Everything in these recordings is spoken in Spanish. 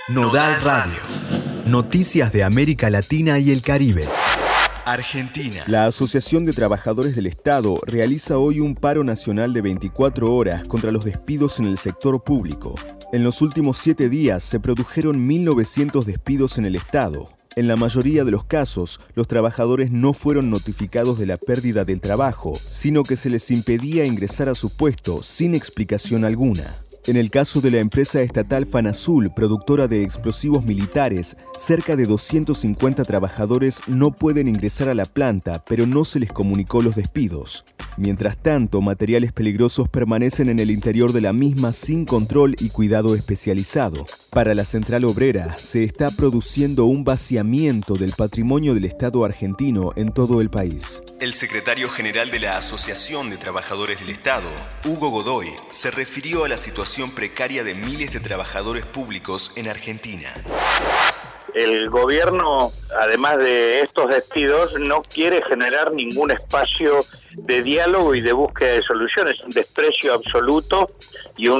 Nodal Radio. Noticias de América Latina y el Caribe. Argentina. La Asociación de Trabajadores del Estado realiza hoy un paro nacional de 24 horas contra los despidos en el sector público. En los últimos 7 días se produjeron 1.900 despidos en el Estado. En la mayoría de los casos, los trabajadores no fueron notificados de la pérdida del trabajo, sino que se les impedía ingresar a su puesto sin explicación alguna. En el caso de la empresa estatal Fanazul, productora de explosivos militares, cerca de 250 trabajadores no pueden ingresar a la planta, pero no se les comunicó los despidos. Mientras tanto, materiales peligrosos permanecen en el interior de la misma sin control y cuidado especializado. Para la central obrera, se está produciendo un vaciamiento del patrimonio del Estado argentino en todo el país. El secretario general de la Asociación de Trabajadores del Estado, Hugo Godoy, se refirió a la situación precaria de miles de trabajadores públicos en Argentina. El gobierno, además de estos despidos, no quiere generar ningún espacio de diálogo y de búsqueda de soluciones, un desprecio absoluto y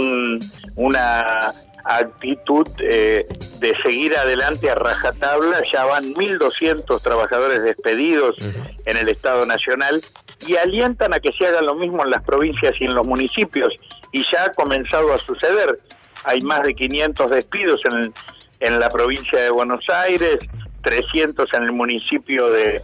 una actitud de seguir adelante a rajatabla. Ya van 1.200 trabajadores despedidos en el Estado Nacional y alientan a que se haga lo mismo en las provincias y en los municipios, y ya ha comenzado a suceder. Hay más de 500 despidos en la provincia de Buenos Aires, 300 en el municipio de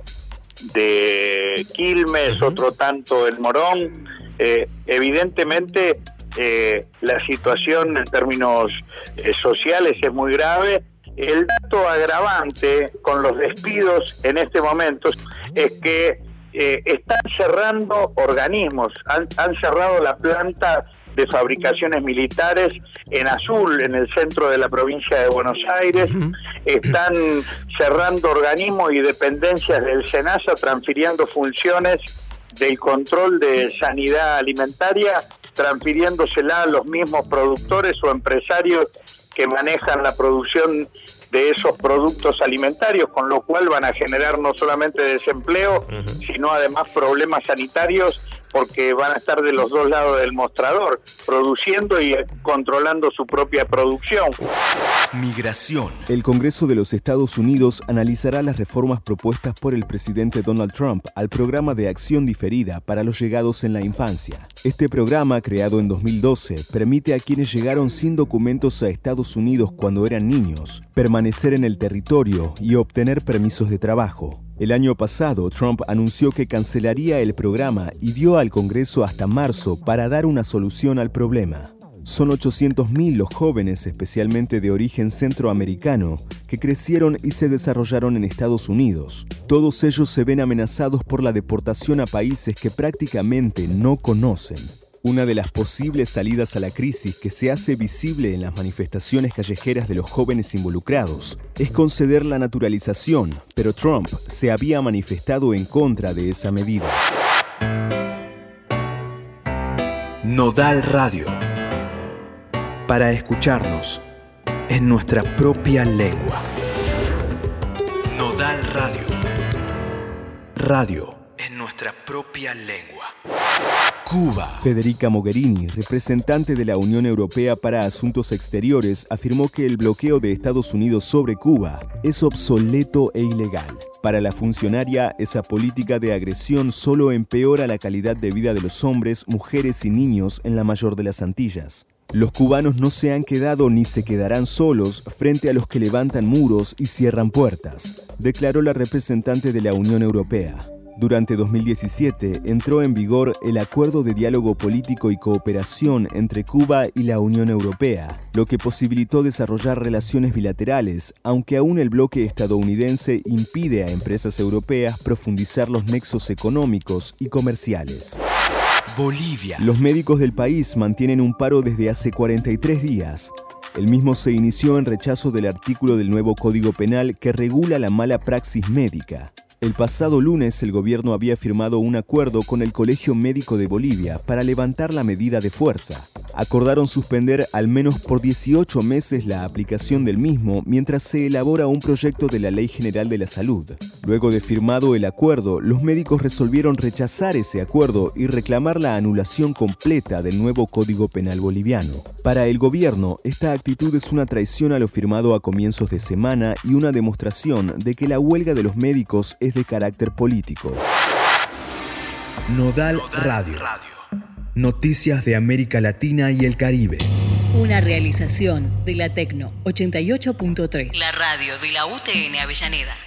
Quilmes, otro tanto en Morón. Evidentemente la situación en términos sociales es muy grave. El dato agravante con los despidos en este momento es que están cerrando organismos, han cerrado la planta de fabricaciones militares en Azul, en el centro de la provincia de Buenos Aires. Están cerrando organismos y dependencias del SENASA, transfiriendo funciones del control de sanidad alimentaria, transfiriéndosela a los mismos productores o empresarios que manejan la producción de esos productos alimentarios, con lo cual van a generar no solamente desempleo, sino además problemas sanitarios, porque van a estar de los dos lados del mostrador, produciendo y controlando su propia producción. Migración. El Congreso de los Estados Unidos analizará las reformas propuestas por el presidente Donald Trump al programa de acción diferida para los llegados en la infancia. Este programa, creado en 2012, permite a quienes llegaron sin documentos a Estados Unidos cuando eran niños permanecer en el territorio y obtener permisos de trabajo. El año pasado, Trump anunció que cancelaría el programa y dio al Congreso hasta marzo para dar una solución al problema. Son 800.000 los jóvenes, especialmente de origen centroamericano, que crecieron y se desarrollaron en Estados Unidos. Todos ellos se ven amenazados por la deportación a países que prácticamente no conocen. Una de las posibles salidas a la crisis que se hace visible en las manifestaciones callejeras de los jóvenes involucrados es conceder la naturalización, pero Trump se había manifestado en contra de esa medida. Nodal Radio. Para escucharnos en nuestra propia lengua. Nodal Radio. Radio En nuestra propia lengua. Cuba. Federica Mogherini, representante de la Unión Europea para Asuntos Exteriores, afirmó que el bloqueo de Estados Unidos sobre Cuba es obsoleto e ilegal. Para la funcionaria, esa política de agresión solo empeora la calidad de vida de los hombres, mujeres y niños en la mayor de las Antillas. Los cubanos no se han quedado ni se quedarán solos frente a los que levantan muros y cierran puertas, declaró la representante de la Unión Europea. Durante 2017 entró en vigor el Acuerdo de Diálogo Político y Cooperación entre Cuba y la Unión Europea, lo que posibilitó desarrollar relaciones bilaterales, aunque aún el bloque estadounidense impide a empresas europeas profundizar los nexos económicos y comerciales. Bolivia. Los médicos del país mantienen un paro desde hace 43 días. El mismo se inició en rechazo del artículo del nuevo Código Penal que regula la mala praxis médica. El pasado lunes el gobierno había firmado un acuerdo con el Colegio Médico de Bolivia para levantar la medida de fuerza. acordaron suspender al menos por 18 meses la aplicación del mismo mientras se elabora un proyecto de la Ley General de la Salud. Luego de firmado el acuerdo, los médicos resolvieron rechazar ese acuerdo y reclamar la anulación completa del nuevo Código Penal boliviano. Para el gobierno, esta actitud es una traición a lo firmado a comienzos de semana y una demostración de que la huelga de los médicos es de carácter político. Nodal Radio. Noticias de América Latina y el Caribe. Una realización de la Tecno 88.3. La radio de la UTN Avellaneda.